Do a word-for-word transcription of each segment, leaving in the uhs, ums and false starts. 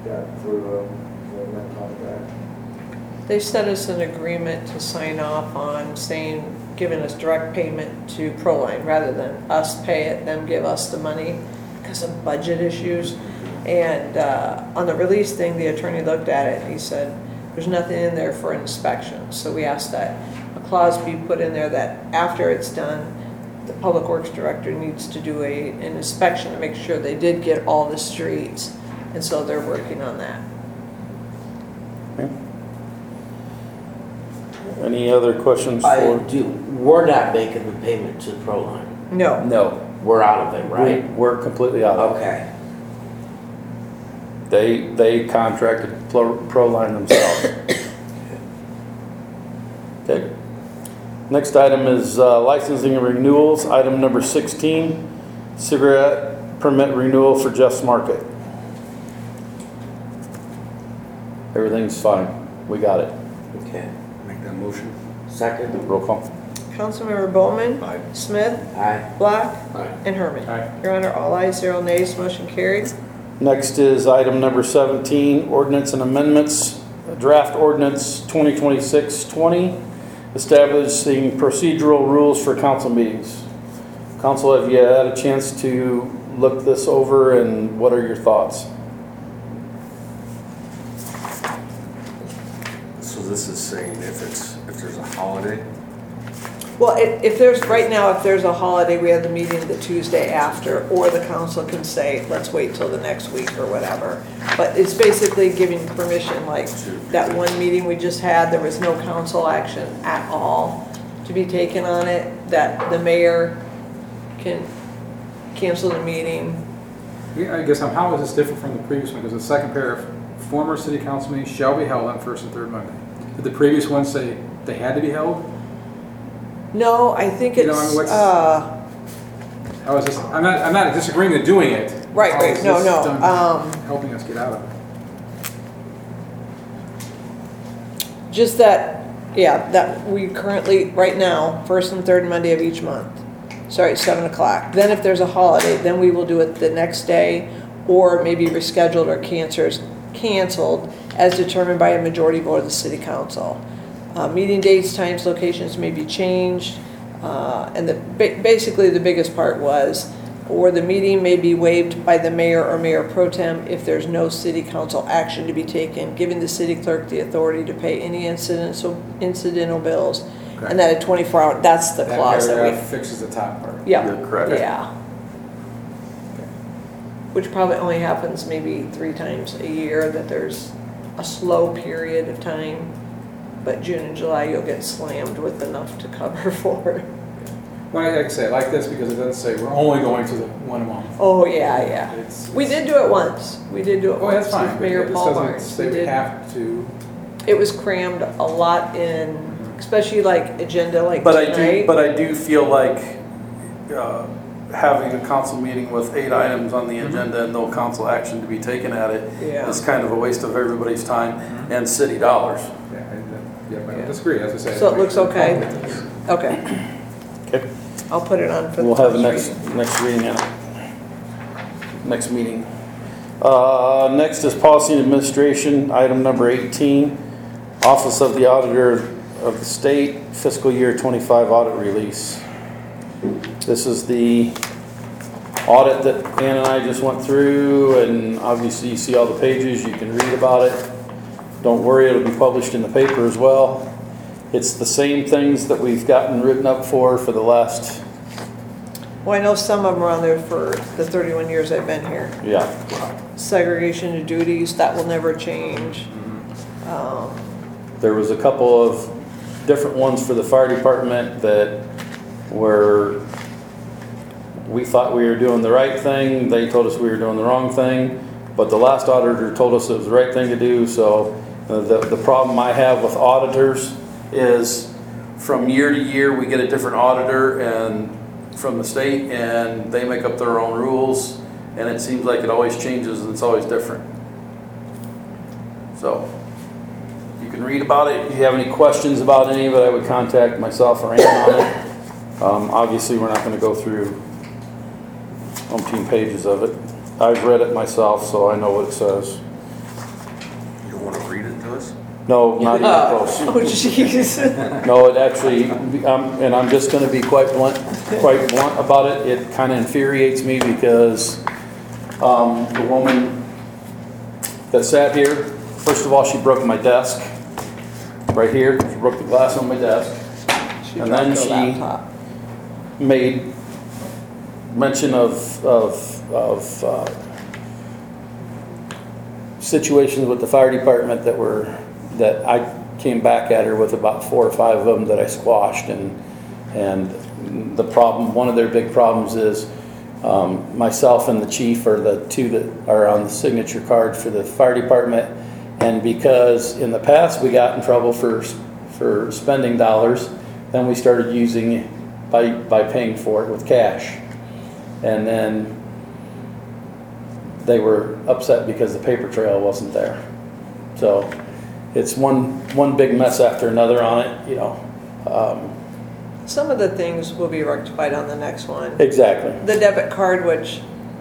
got through a, a contract. They sent us an agreement to sign off on saying, giving us direct payment to Proline rather than us pay it, them give us the money because of budget issues. And uh, on the release thing, the attorney looked at it and he said, there's nothing in there for inspection. So we asked that a clause be put in there that after it's done, the Public Works Director needs to do a, an inspection to make sure they did get all the streets. And so they're working on that. Okay. Any other questions I for? do, we're not making the payment to Proline. No. No. We're out of it, right? We- We're completely out of it. Okay. They, they contracted Pro- Proline themselves. Okay. Next item is uh, licensing and renewals. Item number sixteen, cigarette permit renewal for Jeff's Market. Everything's fine. We got it. Okay. Make that motion. Second? Roll call. Councilmember Bowman. Aye. Smith. Aye. Black. Aye. And Herman. Aye. Your Honor, all ayes, zero nays, motion carried. Next is item number seventeen, ordinance and amendments, draft ordinance twenty twenty-six twenty, establishing procedural rules for council meetings. Council, have you had a chance to look this over and what are your thoughts? So this is saying if it's, if there's a holiday, Well, if, if there's, right now, if there's a holiday, we have the meeting the Tuesday after, or the council can say, let's wait till the next week or whatever. But it's basically giving permission, like, that one meeting we just had, there was no council action at all to be taken on it, that the mayor can cancel the meeting. Yeah, I guess, um, how is this different from the previous one? Because the second paragraph, former city council meetings shall be held on first and third Monday. Did the previous one say they had to be held? No, I think You know, I mean, it's, what's- uh, How is this, I'm not, I'm not disagreeing with doing it. right, How right, is no, this no, done um, helping us get out of it? just that, yeah, that we currently, right now, first and third Monday of each month. Sorry, seven o'clock. Then if there's a holiday, then we will do it the next day, or maybe rescheduled or cancers, canceled as determined by a majority vote of the city council. Uh, meeting dates, times, locations may be changed, uh, and the, ba- basically the biggest part was, or the meeting may be waived by the mayor or mayor pro tem if there's no city council action to be taken, giving the city clerk the authority to pay any incidental, incidental bills. Okay. And that at twenty-four hour, that's the That clause that paragraph we, fixes the top part. yeah, You're correct. yeah. Which probably only happens maybe three times a year, that there's a slow period of time. But June and July, you'll get slammed with enough to cover for it. Well, like I say, I like this because it doesn't say we're only going to the one a month. Oh, yeah, yeah. It's- We did do it once. We did do it Oh, once that's fine. with but Mayor this Paul doesn't Barnes. say We we did. have to. It was crammed a lot in, especially like agenda like But I do, tonight. but I do feel like uh, having a council meeting with eight items on the agenda and no council action to be taken at it Yeah. is kind of a waste of everybody's time and city dollars. Yeah, I, yeah, but I Yeah. don't disagree, as I say. So it looks okay? With this. Okay, Okay. I'll put it on for the We'll have the first next, reading. next reading in it. Next meeting. Uh, next is policy and administration, item number eighteen, Office of the Auditor of the State fiscal year twenty-five audit release. This is the audit that Ann and I just went through, and obviously you see all the pages, you can read about it. Don't worry, it'll be published in the paper as well. It's the same things that we've gotten written up for for the last, Well, I know some of them are on there for the thirty-one years I've been here. yeah. Segregation of duties, that will never change. Um, There was a couple of different ones for the fire department that were, we thought we were doing the right thing, they told us we were doing the wrong thing, but the last auditor told us it was the right thing to do, so uh, the, the problem I have with auditors is from year to year, we get a different auditor and from the state, and they make up their own rules, and it seems like it always changes and it's always different. So, you can read about it. If you have any questions about any of it, I would contact myself or Ann on it. Um, obviously, we're not going to go through umpteen pages of it. I've read it myself, so I know what it says. service? No, not even close. Oh, jeez. No, it actually, um, and I'm just gonna be quite blunt, quite blunt about it. It kinda infuriates me because, um, the woman that sat here, first of all, she broke my desk. Right here, she broke the glass on my desk. She And then dropped her she- laptop. Made mention of, of, of, uh, situations with the fire department that were, that I came back at her with about four or five of them that I squashed, and, and the problem, one of their big problems is, um, myself and the chief are the two that are on the signature card for the fire department, and because in the past we got in trouble for, for spending dollars, then we started using, by, by paying for it with cash. And then they were upset because the paper trail wasn't there. So it's one, one big mess after another on it, you know. Um, Some of the things will be rectified on the next one. Exactly. The debit card, which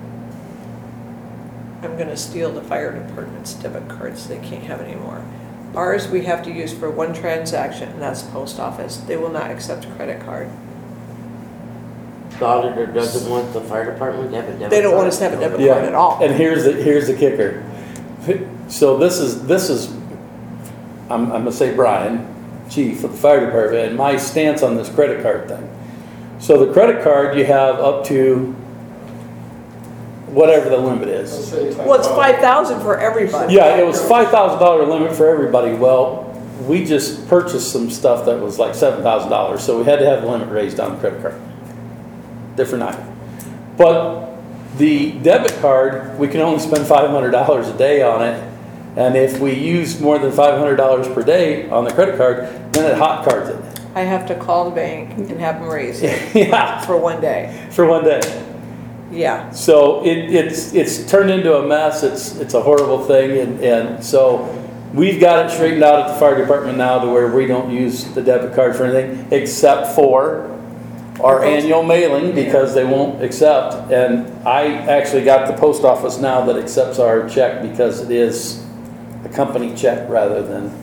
I'm gonna steal the fire department's debit cards, they can't have anymore. Ours, we have to use for one transaction, and that's post office. They will not accept credit card. The auditor doesn't want the fire department to have a debit They don't want card? us to have a debit Yeah. card at all. And here's the, here's the kicker. So this is, this is, I'm, I'm gonna say Brian, chief of the fire department, and my stance on this credit card thing. So the credit card, you have up to whatever the limit is. Well, it's five thousand for everybody. Yeah, it was five thousand dollar limit for everybody. Well, we just purchased some stuff that was like seven thousand dollars, so we had to have the limit raised on the credit card. Different item. But the debit card, we can only spend five hundred dollars a day on it. And if we use more than five hundred dollars per day on the credit card, then it hot cards it. I have to call the bank and have them raise it Yeah, for one day. for one day. Yeah. So it, it's, it's turned into a mess. It's, it's a horrible thing. And, and so we've got it straightened out at the fire department now to where we don't use the debit card for anything except for our annual mailing, because they won't accept. And I actually got the post office now that accepts our check because it is a company check rather than,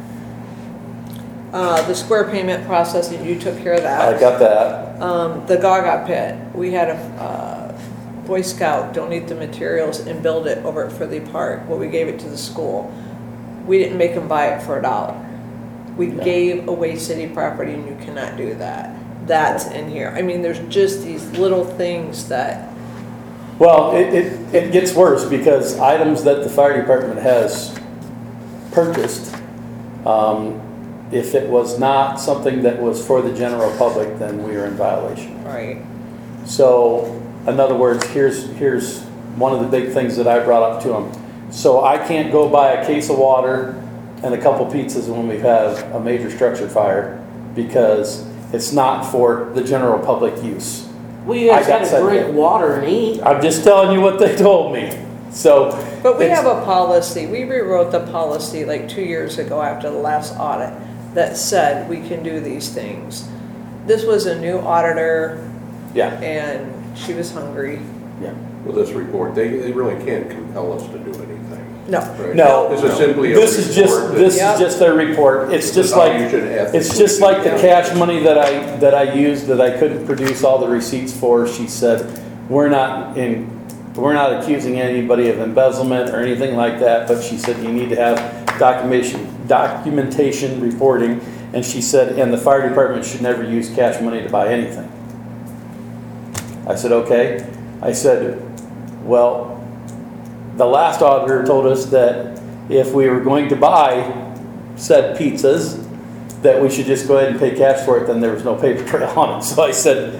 Uh, the square payment processing, you took care of that. I got that. Um, the Gaga pit, we had a, uh, Boy Scout donate the materials and build it over at Fridley Park. Well, we gave it to the school. We didn't make them buy it for a dollar. We Yeah. gave away city property, and you cannot do that. That's in here. I mean, there's just these little things that, Well, it, it, it gets worse because items that the fire department has purchased, um, if it was not something that was for the general public, then we are in violation. right, So, in other words, here's, here's one of the big things that I brought up to them. So I can't go buy a case of water and a couple pizzas when we've had a major structure fire because it's not for the general public use. Well, you guys I got gotta said drink that. water and eat. I'm just telling you what they told me. So. but we it's- have a policy, we rewrote the policy like two years ago after the last audit that said we can do these things. This was a new auditor, Yeah, and she was hungry. yeah. With this report, they, they really can't compel us to do anything. No, right? No. This is simply a This is just, report that- this is Yep. just their report. It's This is just how like, you should ethically it's just like the do it. cash money that I, that I used that I couldn't produce all the receipts for. She said, we're not in, we're not accusing anybody of embezzlement or anything like that, but she said you need to have documentation, documentation reporting. And she said, and the fire department should never use cash money to buy anything. I said, okay. I said, well, the last auditor told us that if we were going to buy said pizzas, that we should just go ahead and pay cash for it, then there was no paper trail on it. So I said,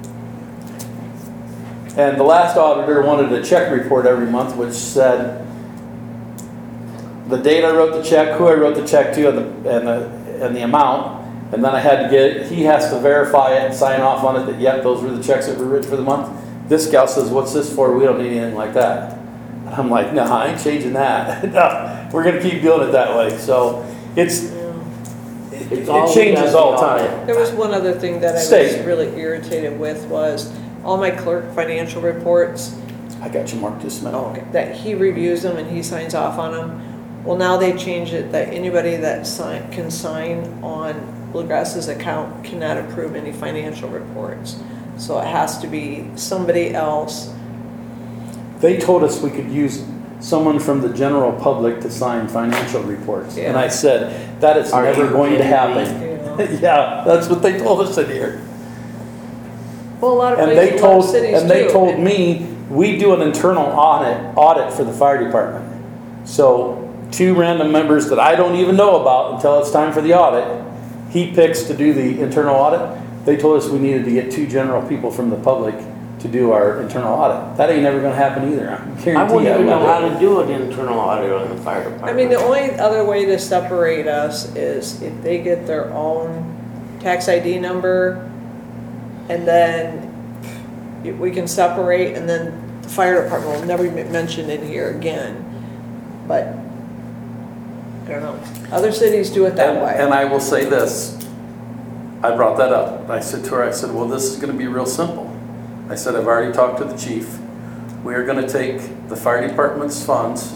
and the last auditor wanted a check report every month, which said the date I wrote the check, who I wrote the check to, and the, and the, and the amount. And then I had to get it, he has to verify it and sign off on it that, yep, those were the checks that were written for the month. This gal says, what's this for? We don't need anything like that. I'm like, no, I ain't changing that. No, we're gonna keep doing it that way. So it's, it, It's all it changes all the audit. time. there was one other thing that I was State. really irritated with was all my clerk financial reports, I got you marked just a minute. okay, that he reviews them and he signs off on them. Well, now they changed it that anybody that sign, can sign on Bluegrass's account cannot approve any financial reports. So it has to be somebody else. They told us we could use someone from the general public to sign financial reports. And I said, that is Are never you going to kidding happen. You know. Yeah, that's what they told us in here. Well, a lot of And places, they a lot of told, cities do. and they told me, we do an internal audit, audit for the fire department. So two random members that I don't even know about until it's time for the audit, he picks to do the internal audit. They told us we needed to get two general people from the public to do our internal audit. That ain't never gonna happen either. I guarantee you. I wouldn't even know how will. to do an internal audit on the fire department. I mean, the only other way to separate us is if they get their own tax I D number, and then we can separate, and then the fire department will never be mentioned in here again. But, I don't know. Other cities do it that And, way. and I will say this, I brought that up. I said to her, I said, well, this is gonna be real simple. I said, I've already talked to the chief. We are gonna take the fire department's funds,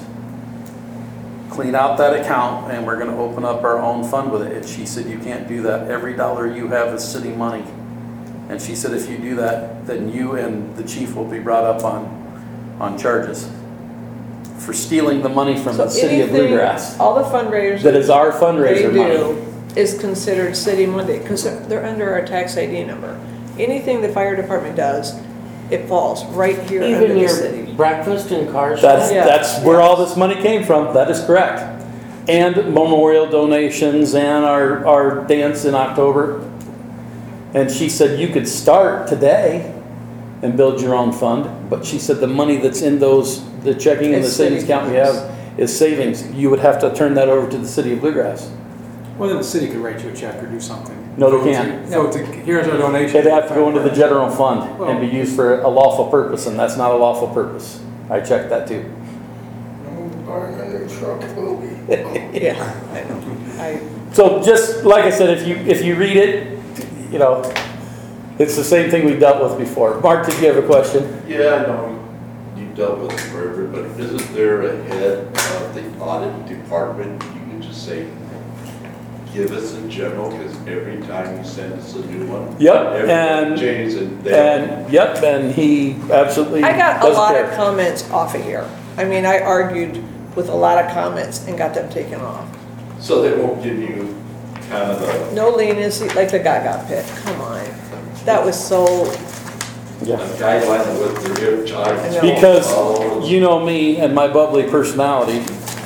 clean out that account, and we're gonna open up our own fund with it. And she said, you can't do that. Every dollar you have is city money. And she said, if you do that, then you and the chief will be brought up on, on charges for stealing the money from So the city of anything- Bluegrass. All the fundraisers That is our they fundraiser money. do is considered city money, because they're, they're under our tax I D number. Anything the fire department does, it falls right here under Even the your city. breakfast and car That's, show? Yeah. that's where all this money came from, that is correct. And memorial donations and our, our dance in October. And she said you could start today and build your own fund, but she said the money that's in those, the checking and the It's savings city account we funds. have is savings. You would have to turn that over to the city of Bluegrass. Well, then the city could write you a check or do something. No, they Vote to- can't. Vote to, here's our donation. It'd have to go into the general fund and be used for a lawful purpose, and that's not a lawful purpose. I checked that too. Buying a new truck will be. Yeah, I know. I, So just, like I said, if you, if you read it, you know, it's the same thing we've dealt with before. Mark, did you have a question? Yeah, I know you dealt with it forever, but isn't there a head of the audit department? You can just say, give us a general, because every time you send us a new one. Yep, everything and- changes and they. And, yep, and he absolutely I got a doesn't lot of care. comments off of here. I mean, I argued with a lot of comments and got them taken off. So they won't give you kind of a, No leniency, like the guy got picked, come on. That was so, a Yeah. guideline with their I charge. know. Because you know me and my bubbly personality,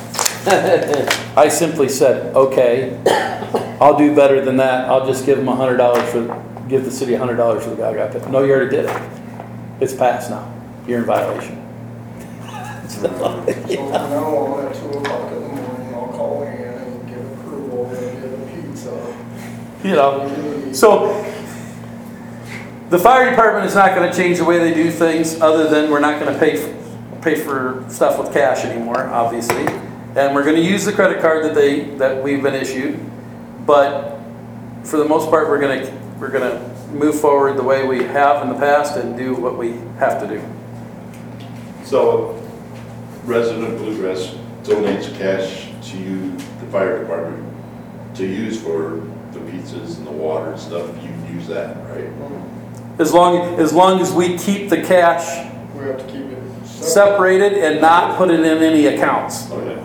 I simply said, okay, I'll do better than that. I'll just give them a hundred dollars for, give the city a hundred dollars for the guy who got picked. No, you already did it. It's passed now. You're in violation. So now on at two o'clock in the morning, I'll call in and give approval and get a pizza. You know, so the fire department is not gonna change the way they do things, other than we're not gonna pay, f- pay for stuff with cash anymore, obviously. And we're gonna use the credit card that they, that we've been issued. But for the most part, we're gonna, we're gonna move forward the way we have in the past and do what we have to do. So resident Bluegrass donates cash to you, the fire department, to use for the pizzas and the water and stuff. You can use that, right? As long, as long as we keep the cash We have to keep it separate. separated and not put it in any accounts. Okay.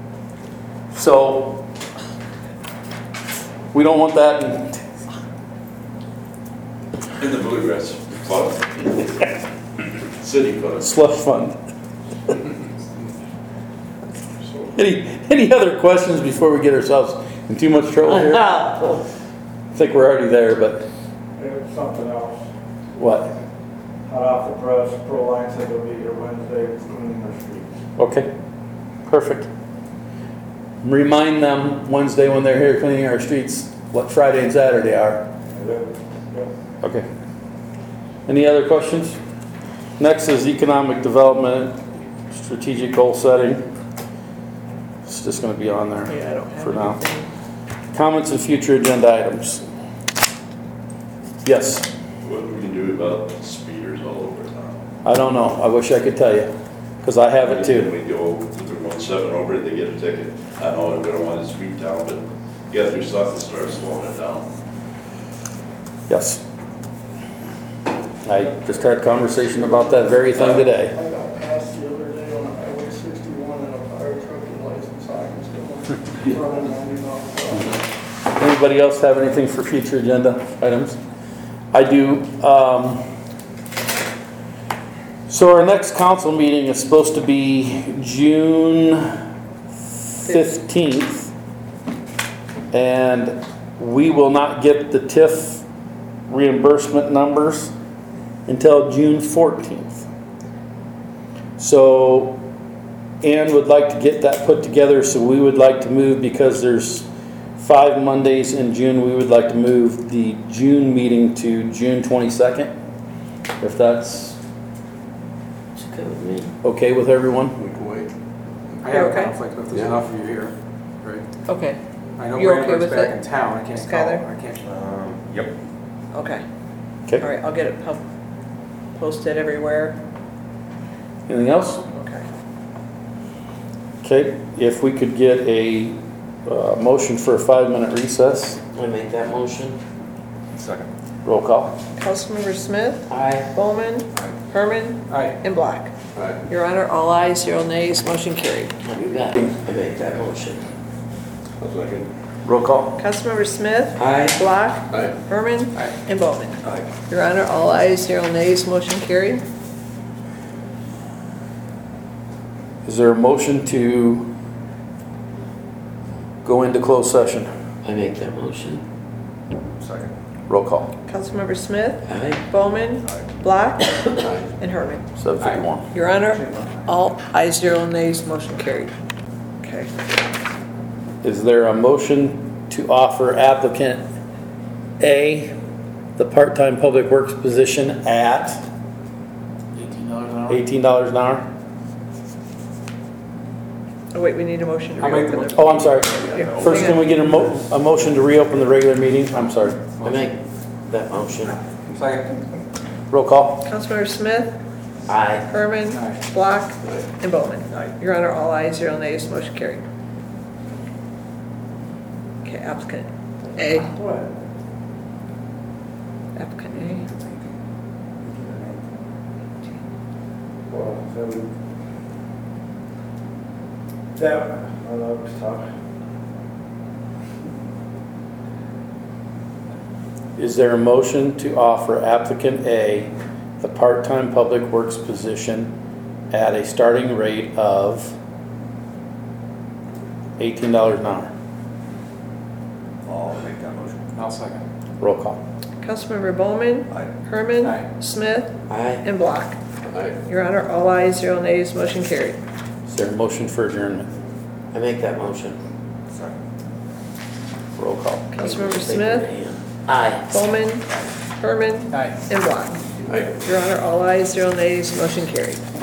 So, we don't want that in In the Bluegrass fund. City fund. slush fund. Any, any other questions before we get ourselves in too much trouble here? I think we're already there, but There's something else. what? Hot off the press, Pro Line said they'll be here Wednesday cleaning their streets. Okay, perfect. Remind them Wednesday when they're here cleaning our streets, what Friday and Saturday are. Yep. Okay. Any other questions? Next is economic development, strategic goal setting. It's just gonna be on there yeah, I don't have for now. anything. Comments and future agenda items. Yes, What do we do about speeders all over town? I don't know. I wish I could tell you, because I have it Can too. we go to the one going seven over, they get a ticket. I know we don't want to speed down, but you gotta do something to start slowing it down. Yes. I just had a conversation about that very thing today. I got passed the other day on Highway sixty-one in a fire truck and license, I was still running ninety miles per hour. Anybody else have anything for future agenda items? I do. Um, so our next council meeting is supposed to be June fifteenth. And we will not get the T I F reimbursement numbers until June fourteenth. So Ann would like to get that put together, so we would like to move, because there's five Mondays in June, we would like to move the June meeting to June twenty-second, if that's It's good with me. okay with everyone. We can wait. I have a Okay. conflict, but if there's Yeah. enough of you here, right? Okay, I know You're okay Brandon's with back it, in town, I can't call, Skylar? I can't. Um, yep. okay. Okay. All right, I'll get it pub- posted everywhere. Anything else? Okay. Okay, if we could get a uh, motion for a five-minute recess, I make that motion. Second. roll call. Councilmember Smith, Aye. Bowman, Herman, Aye. and Black. Aye. Your Honor, all ayes, zero nays, motion carried. You got it. I make that motion. I'll second. Roll call. Councilmember Smith, Aye. Black, Aye. Herman, Aye. and Bowman. Aye. Your Honor, all ayes, zero nays, motion carried. Is there a motion to go into closed session? I make that motion. Second. Roll call. Councilmember Smith, Aye. Bowman, Black, Aye. and Herman. seven fifty-one. Your Honor, all ayes, zero nays, motion carried. Okay. Is there a motion to offer applicant A the part-time public works position at Eighteen dollars an hour? eighteen dollars an hour? Oh, wait, we need a motion to I'll make reopen the the. Oh, I'm sorry. Yeah. First, can we get a mo, a motion to reopen the regular meeting? I'm sorry. I make that motion. Second. Roll call. Councilmember Smith, Aye. Herman, Aye. Black, and Bowman. Your Honor, all ayes, zero nays, motion carried. Okay, applicant A. What? Applicant A. Well, that would. That, I don't know, it's tough. Is there a motion to offer applicant A the part-time public works position at a starting rate of eighteen dollars an hour? I'll make that motion. I'll second. Roll call. Councilmember Bowman, Aye. Herman, Aye. Smith, Aye. and Black. Aye. Your Honor, all ayes, zero nays, motion carried. Is there a motion for adjournment? I make that motion. Second. Roll call. Councilmember Smith, Aye. Bowman, Herman, Aye. and Black. Aye. Your Honor, all ayes, zero nays, motion carried.